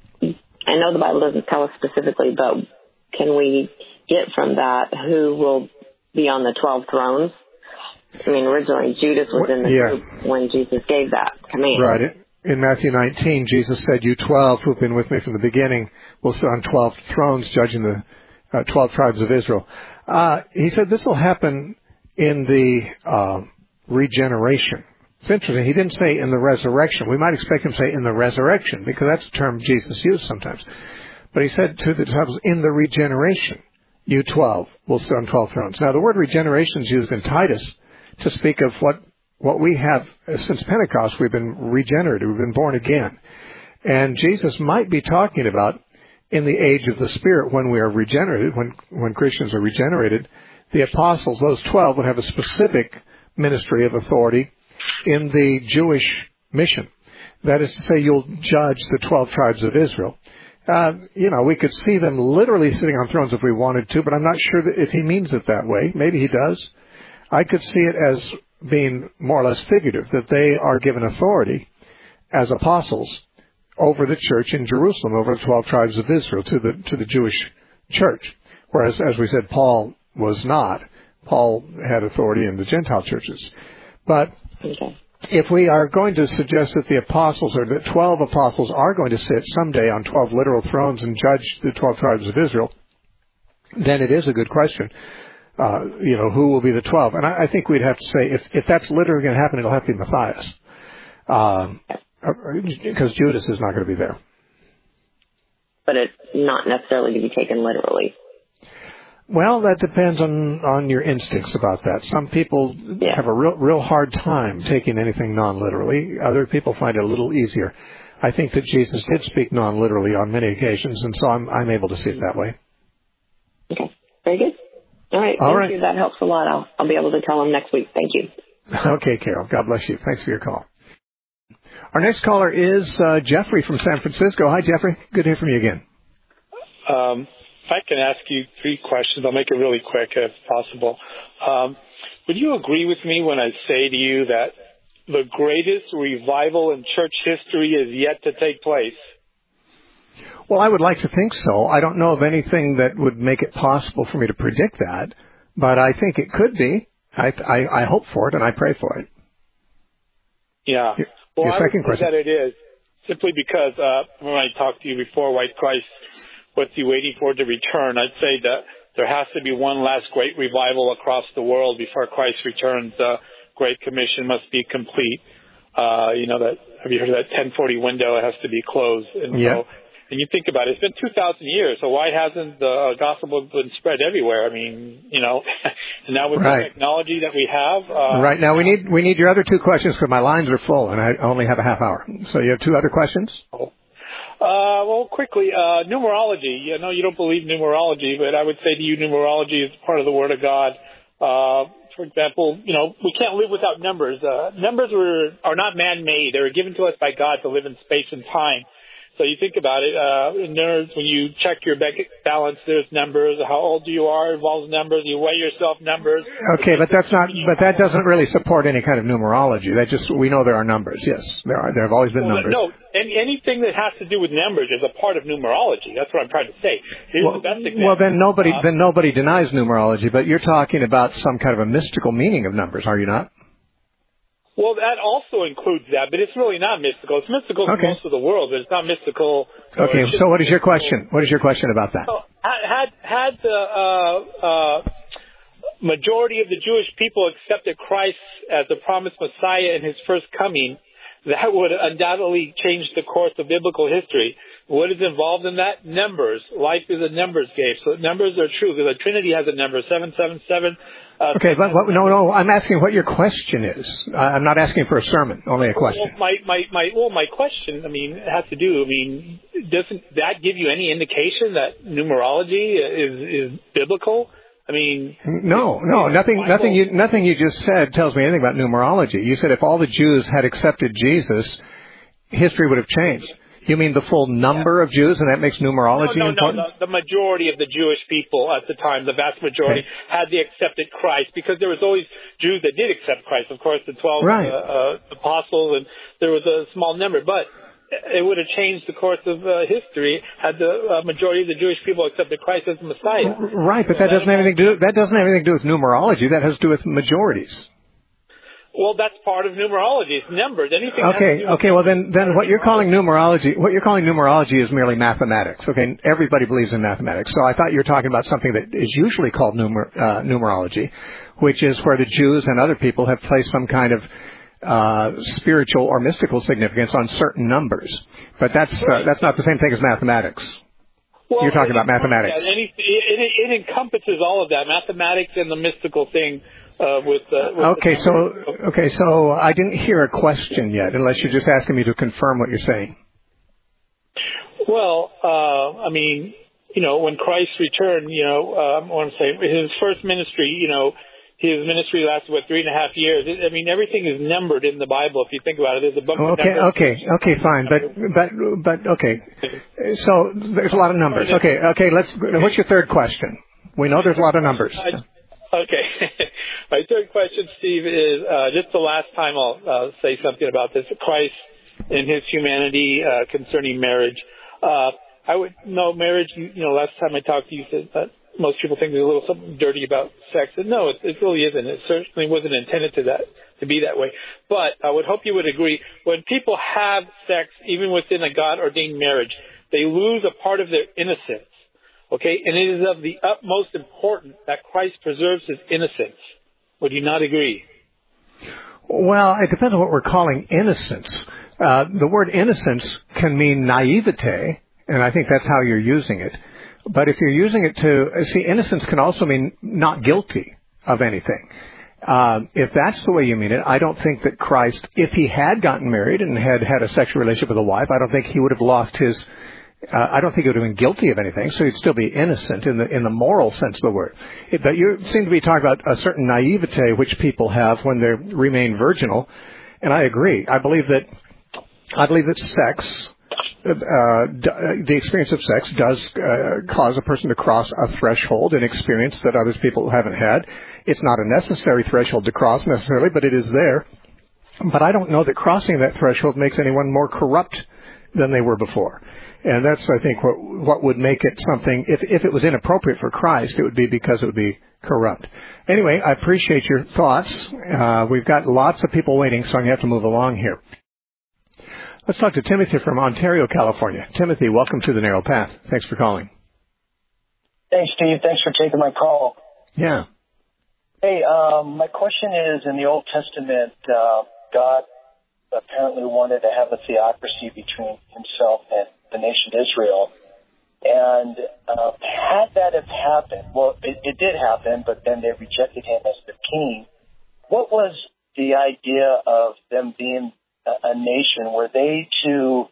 I know the Bible doesn't tell us specifically, but can we get from that who will be on the twelve thrones? I mean, originally Judas was in the yeah. group when Jesus gave that command. Right. In Matthew nineteen, Jesus said, you twelve who have been with me from the beginning will sit on twelve thrones judging the uh, twelve tribes of Israel. Uh, he said this will happen in the uh, regeneration. It's interesting. He didn't say in the resurrection. We might expect him to say in the resurrection because that's a term Jesus used sometimes. But he said to the disciples, in the regeneration, you twelve will sit on twelve thrones. Now, the word regeneration is used in Titus to speak of what, what we have since Pentecost. We've been regenerated. We've been born again. And Jesus might be talking about in the age of the Spirit when we are regenerated, when, when Christians are regenerated, the apostles, those twelve, would have a specific ministry of authority in the Jewish mission. That is to say, you'll judge the twelve tribes of Israel. Uh, you know, we could see them literally sitting on thrones if we wanted to, but I'm not sure that if he means it that way. Maybe he does. I could see it as being more or less figurative, that they are given authority as apostles over the church in Jerusalem, over the twelve tribes of Israel, to the to the Jewish church. Whereas, as we said, Paul was not. Paul had authority in the Gentile churches. But Okay. if we are going to suggest that the apostles, or the twelve apostles, are going to sit someday on twelve literal thrones and judge the twelve tribes of Israel, then it is a good question. Uh, you know, who will be the twelve? And I, I think we'd have to say, if, if that's literally going to happen, it'll have to be Matthias. Um, because Judas is not going to be there. But it's not necessarily to be taken literally. Well, that depends on, on your instincts about that. Some people yeah. have a real real hard time taking anything non-literally. Other people find it a little easier. I think that Jesus did speak non-literally on many occasions, and so I'm I'm able to see it that way. Okay, very good. All right, All thank right. you. That helps a lot. I'll I'll be able to tell them next week. Thank you. Okay, Carol. God bless you. Thanks for your call. Our next caller is uh, Jeffrey from San Francisco. Hi, Jeffrey. Good to hear from you again. Um, I can ask you three questions. I'll make it really quick if possible. Um, would you agree with me when I say to you that the greatest revival in church history is yet to take place? Well, I would like to think so. I don't know of anything that would make it possible for me to predict that, but I think it could be. I, I, I hope for it, and I pray for it. Yeah. Your, well, your I second would question. say that it is, simply because uh, when I talked to you before, White Christ, what's he waiting for to return? I'd say that there has to be one last great revival across the world before Christ returns. The Great Commission must be complete. Uh, you know, that, have you heard of that ten forty window? It has to be closed. And yeah. so, and you think about it, it's been two thousand years, so why hasn't the gospel been spread everywhere? I mean, you know, and now with right. the technology that we have. Uh, right. Now, we need we need your other two questions because my lines are full, and I only have a half hour. So you have two other questions? Uh, well, quickly, uh, numerology. I know you don't believe numerology, but I would say to you numerology is part of the Word of God. Uh, for example, you know, we can't live without numbers. Uh, numbers were, are not man-made. They were given to us by God to live in space and time. So you think about it, uh, in nerves, when you check your bank balance, there's numbers. How old you are involves numbers. You weigh yourself, numbers. Okay, but that's not, but that doesn't really support any kind of numerology. That just, we know there are numbers. Yes, there are. There have always been well, numbers. No, any, anything that has to do with numbers is a part of numerology. That's what I'm trying to say. Here's well, the best example. well, then nobody, uh, then nobody denies numerology, but you're talking about some kind of a mystical meaning of numbers, are you not? Well, that also includes that, but it's really not mystical. It's mystical okay. to most of the world, but it's not mystical. So okay, so what is your question? What is your question about that? So had had the uh, uh, majority of the Jewish people accepted Christ as the promised Messiah in his first coming, that would undoubtedly change the course of biblical history. What is involved in that? Numbers. Life is a numbers game. So numbers are true, because the Trinity has a number, seven seven seven. Uh, okay, but what, no, no, I'm asking what your question is. I'm not asking for a sermon, only a question. Well, my, my, my, well, my question, I mean, has to do, I mean, doesn't that give you any indication that numerology is, is biblical? I mean, no, no, nothing, nothing you, nothing you just said tells me anything about numerology. You said if all the Jews had accepted Jesus, history would have changed. You mean the full number yeah. of Jews, and that makes numerology no, no, important? No, no, the majority of the Jewish people at the time, the vast majority, okay. had they accepted Christ, because there was always Jews that did accept Christ. Of course, the twelve right. uh, uh, apostles, and there was a small number, but it would have changed the course of uh, history had the uh, majority of the Jewish people accepted Christ as the Messiah. Right, but that doesn't have anything to do. That doesn't have anything to do with numerology. That has to do with majorities. Well, that's part of numerology. It's numbers. Anything. Okay. Okay. Well, then, then what you're calling numerology, what you're calling numerology is merely mathematics. Okay. Everybody believes in mathematics. So I thought you were talking about something that is usually called numer, uh, numerology, which is where the Jews and other people have placed some kind of uh, spiritual or mystical significance on certain numbers. But that's uh, that's not the same thing as mathematics. Well, you're talking about mathematics. Yeah, it, it, it encompasses all of that, mathematics and the mystical thing. Uh, with, uh, with okay, so okay, so I didn't hear a question yet, unless you're just asking me to confirm what you're saying. Well, uh, I mean, you know, when Christ returned, you know, uh, I want to say his first ministry, you know, his ministry lasted what three and a half years. I mean, everything is numbered in the Bible. If you think about it, there's a book. Okay, of numbers. okay, okay, fine, but but but okay. So there's a lot of numbers. Okay, okay. Let's. What's your third question? We know there's a lot of numbers. Okay. My third question, Steve, is uh, just the last time I'll uh, say something about this. Christ and his humanity uh, concerning marriage. Uh, I would know marriage, you, you know, last time I talked to you, you said that most people think there's a little something dirty about sex. And no, it, it really isn't. It certainly wasn't intended to that to be that way. But I would hope you would agree, when people have sex, even within a God-ordained marriage, they lose a part of their innocence. Okay? And it is of the utmost importance that Christ preserves his innocence. Would you not agree? Well, it depends on what we're calling innocence. Uh, the word innocence can mean naivete, and I think that's how you're using it. But if you're using it to, see, innocence can also mean not guilty of anything. Uh, if that's the way you mean it, I don't think that Christ, if he had gotten married and had had a sexual relationship with a wife, I don't think he would have lost his Uh, I don't think he would have been guilty of anything, so he'd still be innocent in the in the moral sense of the word. It, but you seem to be talking about a certain naivete which people have when they remain virginal, and I agree. I believe that I believe that sex uh, d- the experience of sex does uh, cause a person to cross a threshold, an experience that other people haven't had. It's not a necessary threshold to cross necessarily, but it is there. But I don't know that crossing that threshold makes anyone more corrupt than they were before. And that's, I think, what what would make it something, if if it was inappropriate for Christ, it would be because it would be corrupt. Anyway, I appreciate your thoughts. Uh, we've got lots of people waiting, so I'm going to have to move along here. Let's talk to Timothy from Ontario, California. Timothy, welcome to the Narrow Path. Thanks for calling. Thanks, Steve. Thanks for taking my call. Yeah. Hey, um, my question is, in the Old Testament, uh, God apparently wanted to have a theocracy between himself and the nation Israel. And uh, had that have happened, well, it, it did happen, but then they rejected him as the king. What was the idea of them being a, a nation? Were they to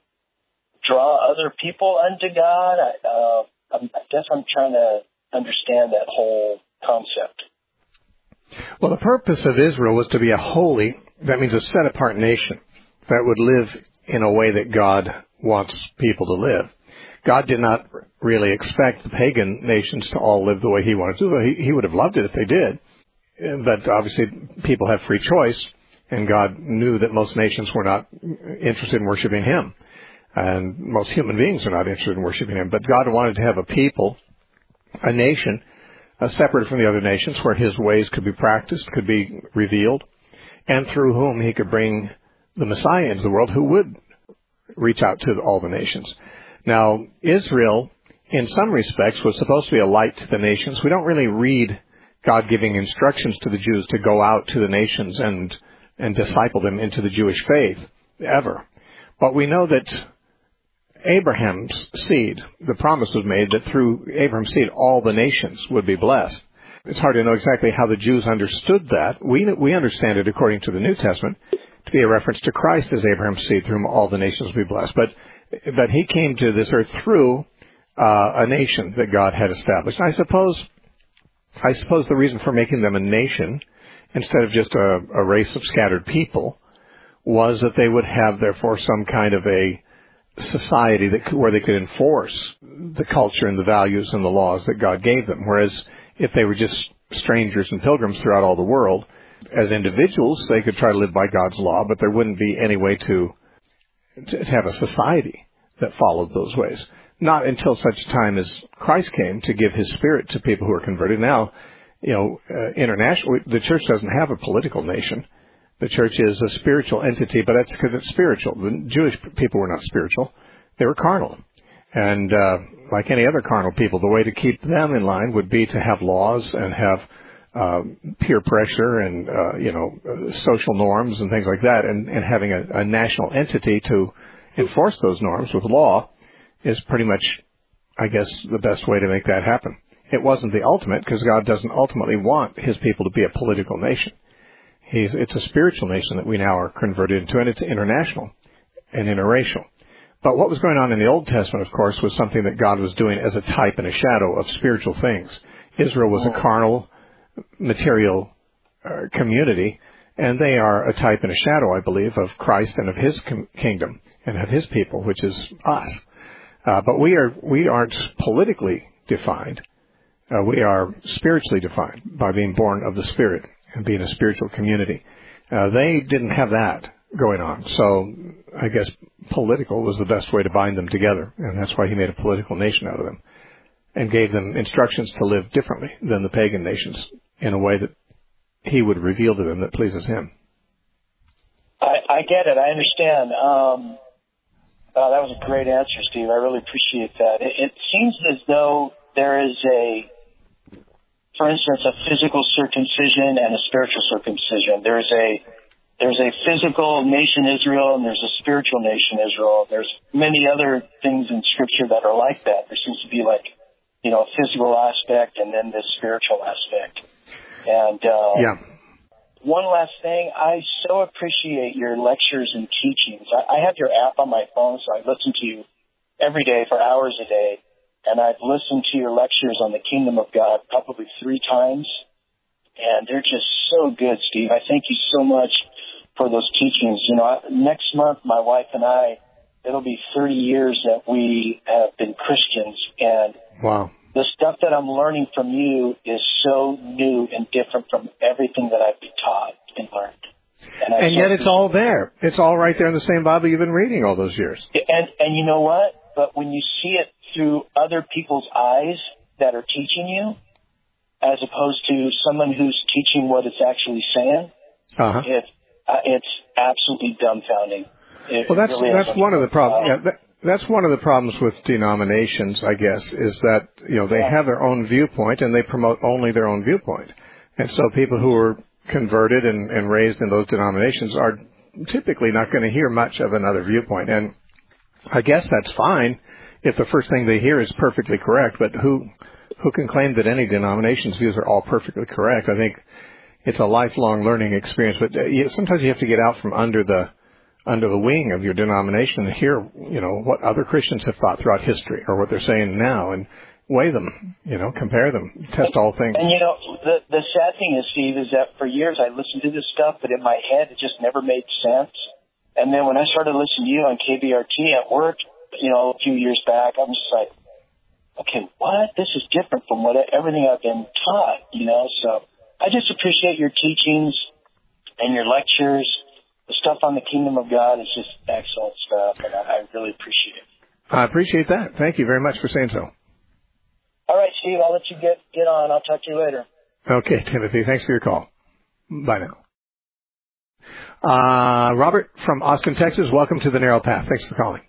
draw other people unto God? I, uh, I guess I'm trying to understand that whole concept. Well, the purpose of Israel was to be a holy, that means a set-apart nation that would live in a way that God wants people to live. God did not really expect the pagan nations to all live the way he wanted to. He, he would have loved it if they did. But obviously people have free choice, and God knew that most nations were not interested in worshiping him. And most human beings are not interested in worshiping him. But God wanted to have a people, a nation, uh, separate from the other nations, where his ways could be practiced, could be revealed, and through whom he could bring the Messiah into the world, who would reach out to all the nations. Now, Israel, in some respects, was supposed to be a light to the nations. We don't really read God giving instructions to the Jews to go out to the nations and and disciple them into the Jewish faith, ever. But we know that Abraham's seed, the promise was made that through Abraham's seed all the nations would be blessed. It's hard to know exactly how the Jews understood that. We we understand it according to the New Testament to be a reference to Christ as Abraham's seed, through whom all the nations will be blessed. But but he came to this earth through uh, a nation that God had established. And I suppose I suppose the reason for making them a nation instead of just a, a race of scattered people was that they would have, therefore, some kind of a society that could, where they could enforce the culture and the values and the laws that God gave them. Whereas if they were just strangers and pilgrims throughout all the world, as individuals, they could try to live by God's law, but there wouldn't be any way to to have a society that followed those ways. Not until such time as Christ came to give his Spirit to people who are converted. Now, you know, uh, international, the church doesn't have a political nation. The church is a spiritual entity, but that's because it's spiritual. The Jewish people were not spiritual. They were carnal. And uh, like any other carnal people, the way to keep them in line would be to have laws and have uh, peer pressure and, uh, you know, uh, social norms and things like that. And, and having a, a national entity to enforce those norms with law is pretty much, I guess, the best way to make that happen. It wasn't the ultimate, because God doesn't ultimately want his people to be a political nation. He's, it's a spiritual nation that we now are converted into, and it's international and interracial. But what was going on in the Old Testament, of course, was something that God was doing as a type and a shadow of spiritual things. Israel was a carnal, material uh, community, and they are a type and a shadow, I believe, of Christ and of his com- kingdom and of his people, which is us. Uh, but we are we aren't politically defined. Uh, we are spiritually defined by being born of the Spirit and being a spiritual community. Uh, they didn't have that going on. So I guess political was the best way to bind them together, and that's why he made a political nation out of them and gave them instructions to live differently than the pagan nations in a way that he would reveal to them that pleases him. I, I get it. I understand. Um, uh, that was a great answer, Steve. I really appreciate that. It, it seems as though there is a, for instance, a physical circumcision and a spiritual circumcision. There's a there's a physical nation Israel and there's a spiritual nation Israel. There's many other things in Scripture that are like that. There seems to be like, you know, a physical aspect and then this spiritual aspect. And uh, yeah. One last thing, I so appreciate your lectures and teachings. I, I have your app on my phone, so I listen to you every day for hours a day. And I've listened to your lectures on the Kingdom of God probably three times. And they're just so good, Steve. I thank you so much for those teachings. You know, next month, my wife and I it'll be thirty years that we have been Christians, and wow. the stuff that I'm learning from you is so new and different from everything that I've been taught and learned. And, and yet it's all there. It's all right there in the same Bible you've been reading all those years. And and you know what? But when you see it through other people's eyes that are teaching you, as opposed to someone who's teaching what it's actually saying, uh-huh. it, uh, it's absolutely dumbfounding. It, well, that's really that's one of the problems. Yeah, that, that's one of the problems with denominations, I guess, is that you know they have their own viewpoint and they promote only their own viewpoint, and so people who are converted and, and raised in those denominations are typically not going to hear much of another viewpoint. And I guess that's fine if the first thing they hear is perfectly correct, but who who can claim that any denomination's views are all perfectly correct? I think it's a lifelong learning experience, but sometimes you have to get out from under the under the wing of your denomination and hear, you know, what other Christians have thought throughout history or what they're saying now, and weigh them, you know, compare them, test all things. And, you know, the the sad thing is, Steve, is that for years I listened to this stuff, but in my head it just never made sense. And then when I started listening to you on K B R T at work, you know, a few years back, I'm just like, okay, what? This is different from what everything I've been taught, you know. So I just appreciate your teachings and your lectures. The stuff on the Kingdom of God is just excellent stuff, and I, I really appreciate it. I appreciate that. Thank you very much for saying so. All right, Steve, I'll let you get, get on. I'll talk to you later. Okay, Timothy, thanks for your call. Bye now. Uh, Robert from Austin, Texas, welcome to the Narrow Path. Thanks for calling.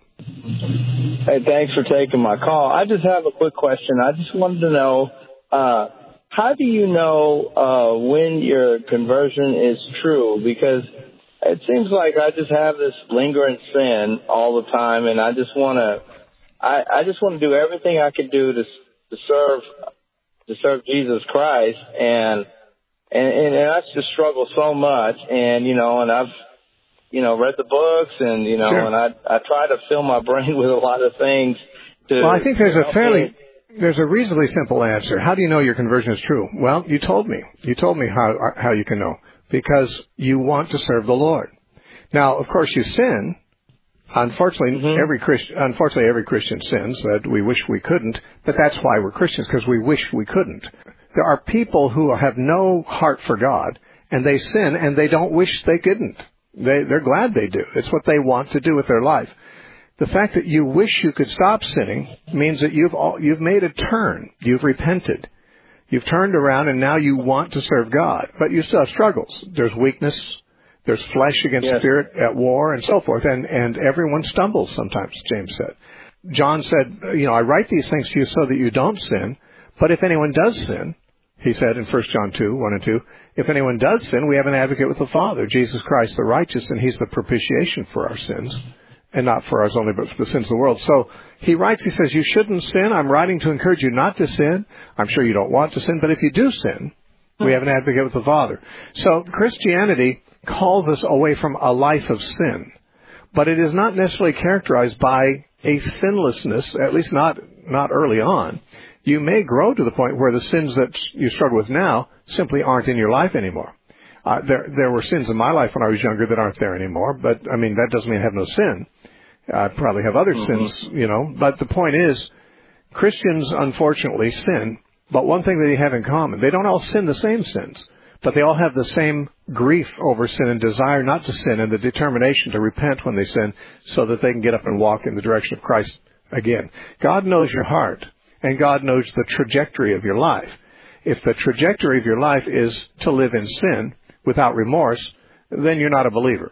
Hey, thanks for taking my call. I just have a quick question. I just wanted to know, uh, how do you know uh, when your conversion is true? Because it seems like I just have this lingering sin all the time, and I just want to, I, I just want to do everything I can do to to serve to serve Jesus Christ, and and and I just struggle so much, and you know, and I've you know read the books, and you know, sure. and I I try to fill my brain with a lot of things. To, well, I think there's a fairly me. there's a reasonably simple answer. How do you know your conversion is true? Well, you told me. You told me how how you can know, because you want to serve the Lord. Now, of course, you sin. Unfortunately, mm-hmm. every Christian, unfortunately, every Christian sins. That we wish we couldn't, but that's why we're Christians, because we wish we couldn't. There are people who have no heart for God, and they sin, and they don't wish they couldn't. They, they're glad they do. It's what they want to do with their life. The fact that you wish you could stop sinning means that you've all, you've made a turn. You've repented. You've turned around, and now you want to serve God, but you still have struggles. There's weakness. There's flesh against yes. spirit at war and so forth, and, and everyone stumbles sometimes, James said. John said, you know, I write these things to you so that you don't sin, but if anyone does sin, he said in First John two, one and two, if anyone does sin, we have an advocate with the Father, Jesus Christ the righteous, and he's the propitiation for our sins, and not for ours only, but for the sins of the world. So he writes, he says, you shouldn't sin. I'm writing to encourage you not to sin. I'm sure you don't want to sin, but if you do sin, we have an advocate with the Father. So Christianity calls us away from a life of sin, but it is not necessarily characterized by a sinlessness, at least not not early on. You may grow to the point where the sins that you struggle with now simply aren't in your life anymore. Uh, there there were sins in my life when I was younger that aren't there anymore, but I mean, that doesn't mean I have no sin. I probably have other mm-hmm. sins, you know, but the point is, Christians unfortunately sin, but one thing that they have in common, they don't all sin the same sins. But they all have the same grief over sin and desire not to sin, and the determination to repent when they sin so that they can get up and walk in the direction of Christ again. God knows your heart, and God knows the trajectory of your life. If the trajectory of your life is to live in sin without remorse, then you're not a believer.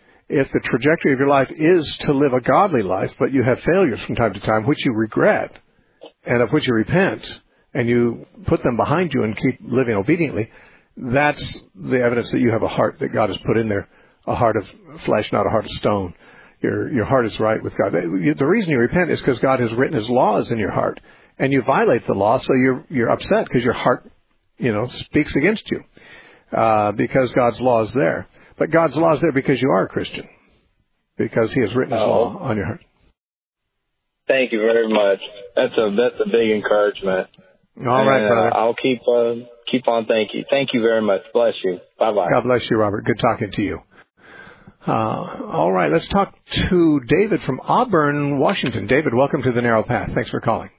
If the trajectory of your life is to live a godly life, but you have failures from time to time, which you regret, and of which you repent, and you put them behind you and keep living obediently, that's the evidence that you have a heart that God has put in there, a heart of flesh, not a heart of stone. Your your heart is right with God. The reason you repent is because God has written his laws in your heart, and you violate the law, so you're you're upset because your heart, you know, speaks against you, uh, because God's law is there. But God's law is there because you are a Christian, because he has written his oh. law on your heart. Thank you very much. That's a that's a big encouragement. All right, and, brother. Uh, I'll keep uh, keep on. Thank you. Thank you very much. Bless you. Bye bye. God bless you, Robert. Good talking to you. Uh, all right, let's talk to David from Auburn, Washington. David, welcome to the Narrow Path. Thanks for calling.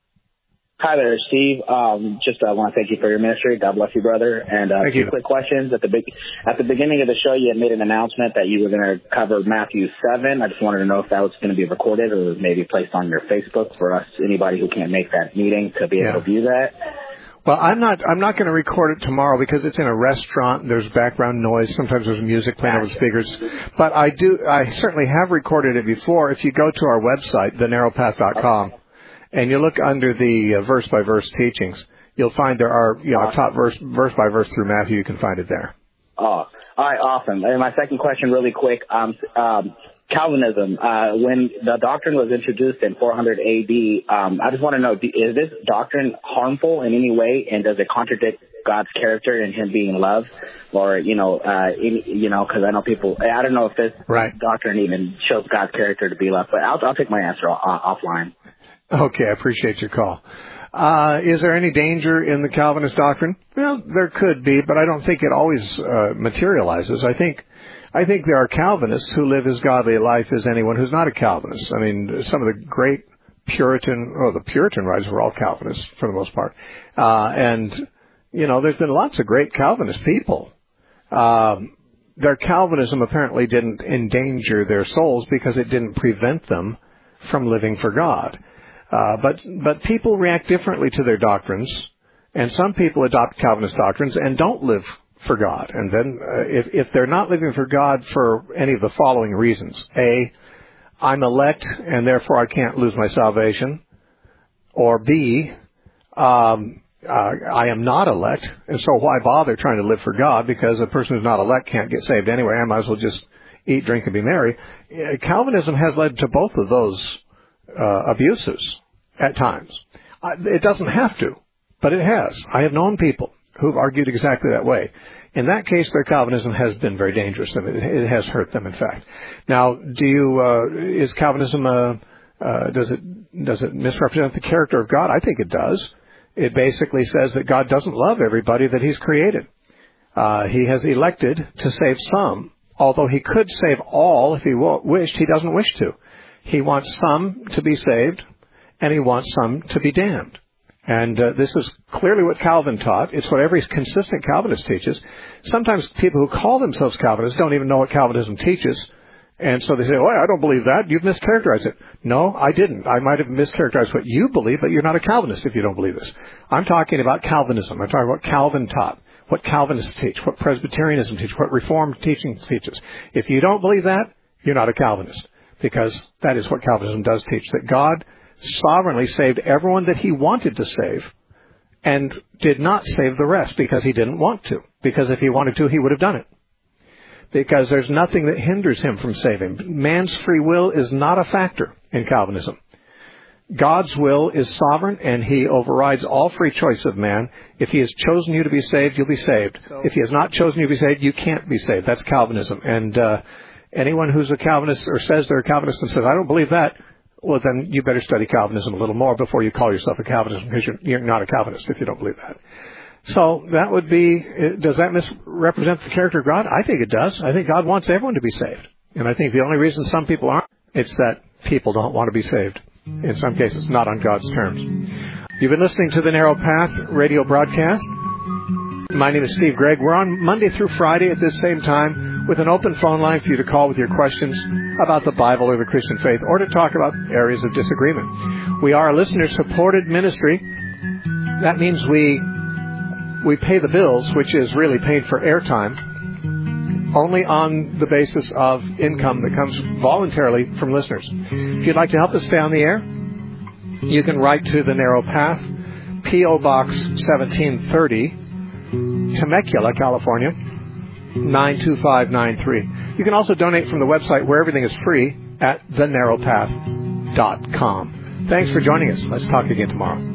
Hi there, Steve. Um, just uh, want to thank you for your ministry. God bless you, brother. And uh, thank two you. quick questions. At the big, at the beginning of the show, you had made an announcement that you were going to cover Matthew seven. I just wanted to know if that was going to be recorded or maybe placed on your Facebook for us, anybody who can't make that meeting, to be able yeah. to view that. Well, I'm not. I'm not going to record it tomorrow because it's in a restaurant. There's background noise. Sometimes there's music playing over speakers. But I do. I certainly have recorded it before. If you go to our website, the narrow path dot com, okay. and you look under the uh, verse by verse teachings, you'll find there are you know top verse verse by verse through Matthew. You can find it there. Oh, all right, awesome. And my second question, really quick. Um, um, Calvinism, uh, when the doctrine was introduced in four hundred A D, um, I just want to know, is this doctrine harmful in any way, and does it contradict God's character and Him being love? Or, you know, uh, any, you know, because I know people, I don't know if this right. doctrine even shows God's character to be love, but I'll, I'll take my answer off, offline. Okay, I appreciate your call. Uh, is there any danger in the Calvinist doctrine? Well, there could be, but I don't think it always uh, materializes. I think I think there are Calvinists who live as godly a life as anyone who's not a Calvinist. I mean, some of the great Puritan, oh, the Puritan writers were all Calvinists for the most part. Uh, and, you know, there's been lots of great Calvinist people. Um, their Calvinism apparently didn't endanger their souls because it didn't prevent them from living for God. Uh, but, but people react differently to their doctrines, and some people adopt Calvinist doctrines and don't live for God. And then uh, if, if they're not living for God for any of the following reasons: A, I'm elect and therefore I can't lose my salvation. Or B, um, uh, I am not elect, and so why bother trying to live for God, because a person who's not elect can't get saved anyway. I might as well just eat, drink, and be merry. Uh, Calvinism has led to both of those uh, abuses at times. Uh, it doesn't have to, but it has. I have known people who've argued exactly that way. In that case, their Calvinism has been very dangerous, and it, it has hurt them, in fact. Now, do you, uh, is Calvinism, uh, uh, does it, does it misrepresent the character of God? I think it does. It basically says that God doesn't love everybody that He's created. Uh, he has elected to save some, although He could save all if He wished. He doesn't wish to. He wants some to be saved, and He wants some to be damned. And uh, this is clearly what Calvin taught. It's what every consistent Calvinist teaches. Sometimes people who call themselves Calvinists don't even know what Calvinism teaches. And so they say, oh, I don't believe that. You've mischaracterized it. No, I didn't. I might have mischaracterized what you believe, but you're not a Calvinist if you don't believe this. I'm talking about Calvinism. I'm talking about Calvin taught, what Calvinists teach, what Presbyterianism teaches, what Reformed teaching teaches. If you don't believe that, you're not a Calvinist, because that is what Calvinism does teach, that God sovereignly saved everyone that He wanted to save and did not save the rest because He didn't want to. Because if He wanted to, He would have done it. Because there's nothing that hinders Him from saving. Man's free will is not a factor in Calvinism. God's will is sovereign, and He overrides all free choice of man. If He has chosen you to be saved, you'll be saved. If He has not chosen you to be saved, you can't be saved. That's Calvinism. And uh, anyone who's a Calvinist or says they're a Calvinist and says, I don't believe that, well, then you better study Calvinism a little more before you call yourself a Calvinist, because you're, you're not a Calvinist if you don't believe that. So that would be, does that misrepresent the character of God? I think it does. I think God wants everyone to be saved. And I think the only reason some people aren't, it's that people don't want to be saved. In some cases, not on God's terms. You've been listening to the Narrow Path radio broadcast. My name is Steve Gregg. We're on Monday through Friday at this same time with an open phone line for you to call with your questions about the Bible or the Christian faith, or to talk about areas of disagreement. We are a listener-supported ministry. That means we we pay the bills, which is really paid for airtime, only on the basis of income that comes voluntarily from listeners. If you'd like to help us stay on the air, you can write to the Narrow Path, P O Box seventeen thirty, Temecula, California, nine two five nine three. You can also donate from the website, where everything is free, at the narrow path dot com. Thanks for joining us. Let's talk again tomorrow.